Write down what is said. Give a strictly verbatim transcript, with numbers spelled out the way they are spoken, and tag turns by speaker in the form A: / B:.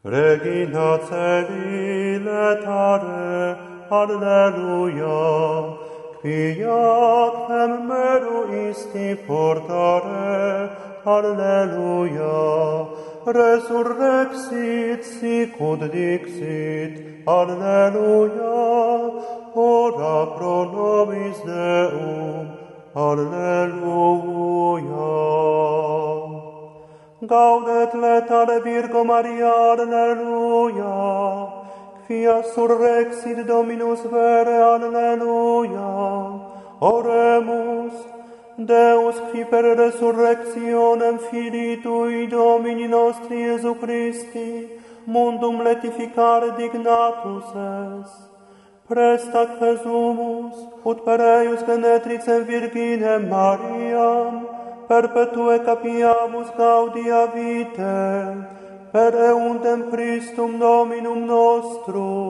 A: Regina Celi letare, Alleluia, quia quem meru isti portare, Alleluia, resurrexit sicut dixit, Alleluia, ora pro nobis Deum, Alleluia. Gaudet letale Virgo Maria, Alleluia, quia surrexit Dominus vere, Alleluia. Oremus, Deus qui per resurrectionem Filii Tui Domini nostri Iesu Christi mundum letificare dignatus es. Presta quesumus, ut per eius genetricem Virginem Mariam, perpetue capiamus gaudia vitae, per eundem Christum Dominum nostrum.